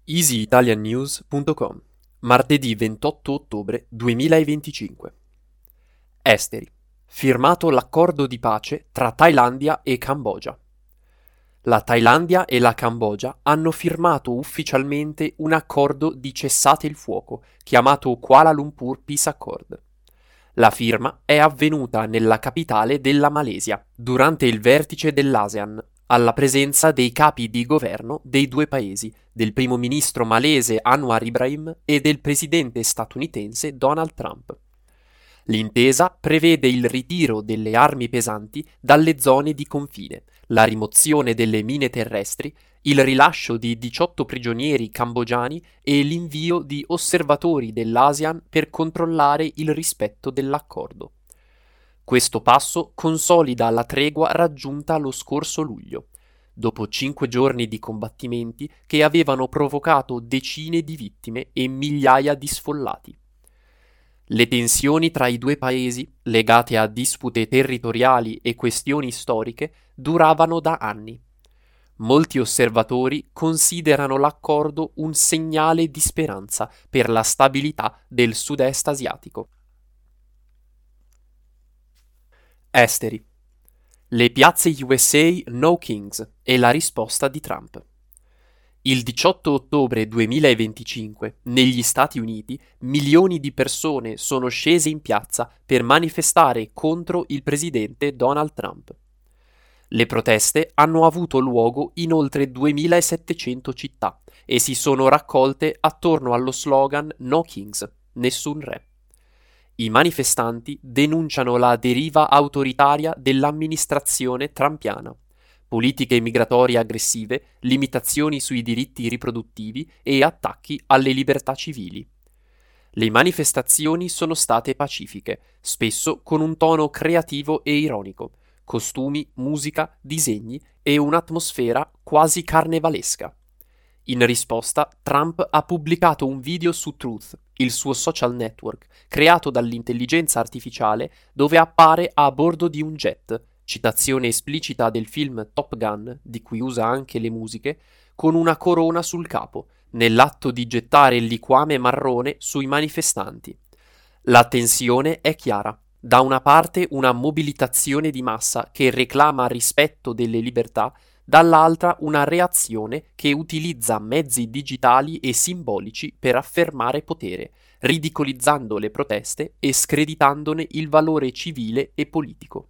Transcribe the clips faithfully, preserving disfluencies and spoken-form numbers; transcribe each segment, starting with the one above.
easy italian news punto com, martedì ventotto ottobre duemilaventicinque. Esteri. Firmato l'accordo di pace tra Thailandia e Cambogia. La Thailandia e la Cambogia hanno firmato ufficialmente un accordo di cessate il fuoco, chiamato Kuala Lumpur Peace Accord. La firma è avvenuta nella capitale della Malesia, durante il vertice dell'ASEAN, alla presenza dei capi di governo dei due paesi, del primo ministro malese Anwar Ibrahim e del presidente statunitense Donald Trump. L'intesa prevede il ritiro delle armi pesanti dalle zone di confine, la rimozione delle mine terrestri, il rilascio di diciotto prigionieri cambogiani e l'invio di osservatori dell'ASEAN per controllare il rispetto dell'accordo. Questo passo consolida la tregua raggiunta lo scorso luglio, dopo cinque giorni di combattimenti che avevano provocato decine di vittime e migliaia di sfollati. Le tensioni tra i due paesi, legate a dispute territoriali e questioni storiche, duravano da anni. Molti osservatori considerano l'accordo un segnale di speranza per la stabilità del sud-est asiatico. Esteri. Le piazze U S A no kings e la risposta di Trump. Il diciotto ottobre duemilaventicinque, negli Stati Uniti, milioni di persone sono scese in piazza per manifestare contro il presidente Donald Trump. Le proteste hanno avuto luogo in oltre duemilasettecento città e si sono raccolte attorno allo slogan No Kings, nessun re. I manifestanti denunciano la deriva autoritaria dell'amministrazione trumpiana, politiche migratorie aggressive, limitazioni sui diritti riproduttivi e attacchi alle libertà civili. Le manifestazioni sono state pacifiche, spesso con un tono creativo e ironico, costumi, musica, disegni e un'atmosfera quasi carnevalesca. In risposta, Trump ha pubblicato un video su Truth, il suo social network, creato dall'intelligenza artificiale, dove appare a bordo di un jet, citazione esplicita del film Top Gun, di cui usa anche le musiche, con una corona sul capo, nell'atto di gettare il liquame marrone sui manifestanti. La tensione è chiara. Da una parte una mobilitazione di massa che reclama rispetto delle libertà, dall'altra una reazione che utilizza mezzi digitali e simbolici per affermare potere, ridicolizzando le proteste e screditandone il valore civile e politico.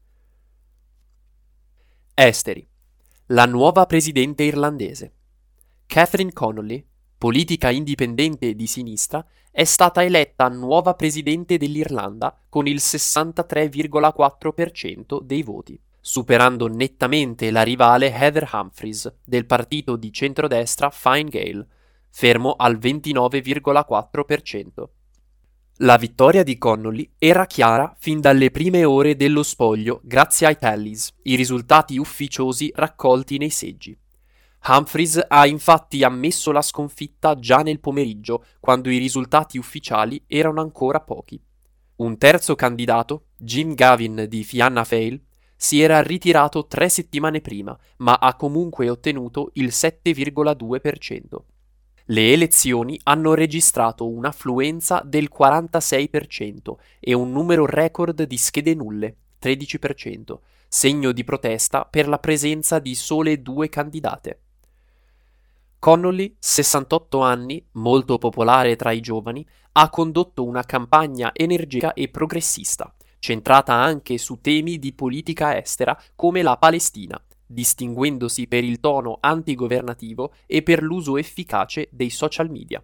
Esteri. La nuova presidente irlandese. Catherine Connolly, politica indipendente di sinistra, è stata eletta nuova presidente dell'Irlanda con il sessantatré virgola quattro per cento dei voti, superando nettamente la rivale Heather Humphreys del partito di centrodestra Fine Gael, fermo al ventinove virgola quattro per cento. La vittoria di Connolly era chiara fin dalle prime ore dello spoglio grazie ai tallies, i risultati ufficiosi raccolti nei seggi. Humphreys ha infatti ammesso la sconfitta già nel pomeriggio, quando i risultati ufficiali erano ancora pochi. Un terzo candidato, Jim Gavin di Fianna Fáil, si era ritirato tre settimane prima, ma ha comunque ottenuto il sette virgola due per cento. Le elezioni hanno registrato un'affluenza del quarantasei per cento e un numero record di schede nulle, tredici per cento, segno di protesta per la presenza di sole due candidate. Connolly, sessantotto anni, molto popolare tra i giovani, ha condotto una campagna energica e progressista, centrata anche su temi di politica estera come la Palestina, distinguendosi per il tono antigovernativo e per l'uso efficace dei social media.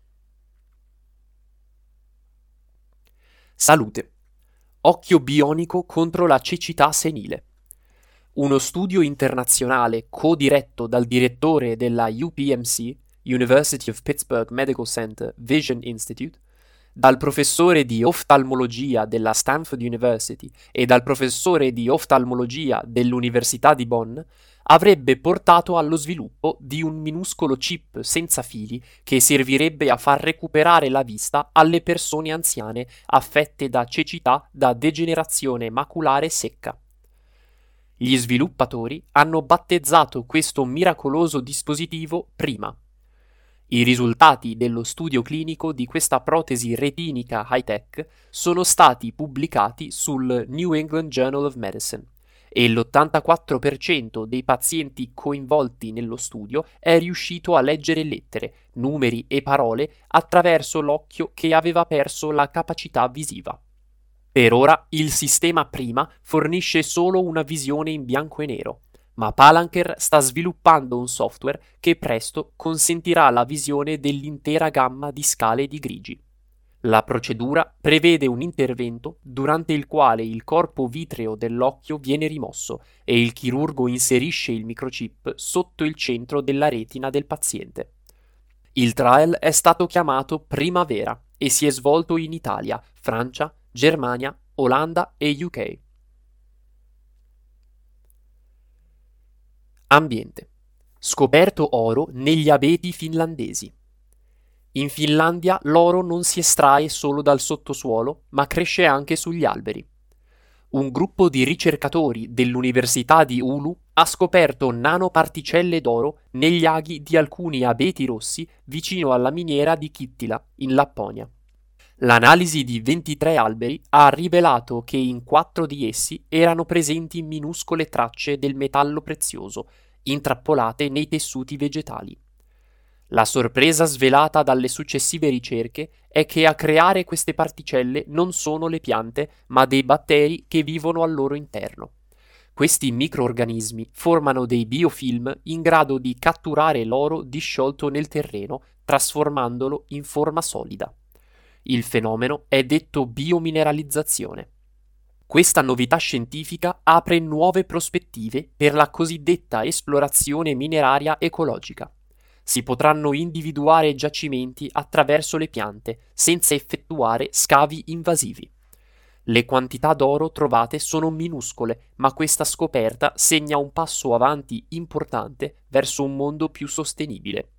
Salute. Occhio bionico contro la cecità senile. Uno studio internazionale co-diretto dal direttore della U P M C, University of Pittsburgh Medical Center Vision Institute, dal professore di oftalmologia della Stanford University e dal professore di oftalmologia dell'Università di Bonn, avrebbe portato allo sviluppo di un minuscolo chip senza fili che servirebbe a far recuperare la vista alle persone anziane affette da cecità da degenerazione maculare secca. Gli sviluppatori hanno battezzato questo miracoloso dispositivo Prima. I risultati dello studio clinico di questa protesi retinica high-tech sono stati pubblicati sul New England Journal of Medicine e l'ottantaquattro per cento dei pazienti coinvolti nello studio è riuscito a leggere lettere, numeri e parole attraverso l'occhio che aveva perso la capacità visiva. Per ora il sistema prima fornisce solo una visione in bianco e nero, ma Palanker sta sviluppando un software che presto consentirà la visione dell'intera gamma di scale di grigi. La procedura prevede un intervento durante il quale il corpo vitreo dell'occhio viene rimosso e il chirurgo inserisce il microchip sotto il centro della retina del paziente. Il trial è stato chiamato Primavera e si è svolto in Italia, Francia, Germania, Olanda e U K. Ambiente. Scoperto oro negli abeti finlandesi. In Finlandia l'oro non si estrae solo dal sottosuolo, ma cresce anche sugli alberi. Un gruppo di ricercatori dell'Università di Oulu ha scoperto nanoparticelle d'oro negli aghi di alcuni abeti rossi vicino alla miniera di Kittila, in Lapponia. L'analisi di ventitré alberi ha rivelato che in quattro di essi erano presenti minuscole tracce del metallo prezioso, intrappolate nei tessuti vegetali. La sorpresa svelata dalle successive ricerche è che a creare queste particelle non sono le piante, ma dei batteri che vivono al loro interno. Questi microorganismi formano dei biofilm in grado di catturare l'oro disciolto nel terreno, trasformandolo in forma solida. Il fenomeno è detto biomineralizzazione. Questa novità scientifica apre nuove prospettive per la cosiddetta esplorazione mineraria ecologica. Si potranno individuare giacimenti attraverso le piante, senza effettuare scavi invasivi. Le quantità d'oro trovate sono minuscole, ma questa scoperta segna un passo avanti importante verso un mondo più sostenibile.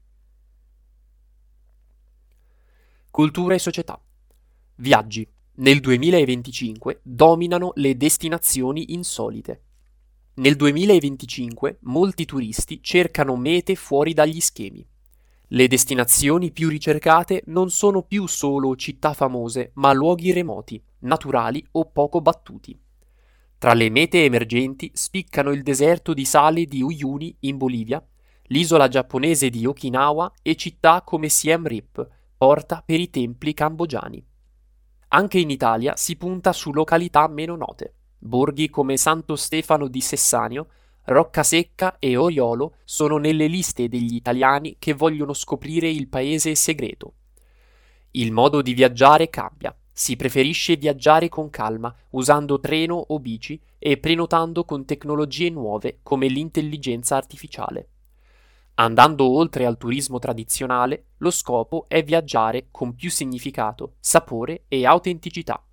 Cultura e società. Viaggi. Nel duemilaventicinque dominano le destinazioni insolite. Nel duemilaventicinque molti turisti cercano mete fuori dagli schemi. Le destinazioni più ricercate non sono più solo città famose, ma luoghi remoti, naturali o poco battuti. Tra le mete emergenti spiccano il deserto di sale di Uyuni in Bolivia, l'isola giapponese di Okinawa e città come Siem Reap, porta per i templi cambogiani. Anche in Italia si punta su località meno note. Borghi come Santo Stefano di Sessanio, Roccasecca e Oriolo sono nelle liste degli italiani che vogliono scoprire il paese segreto. Il modo di viaggiare cambia. Si preferisce viaggiare con calma, usando treno o bici e prenotando con tecnologie nuove come l'intelligenza artificiale. Andando oltre al turismo tradizionale, lo scopo è viaggiare con più significato, sapore e autenticità.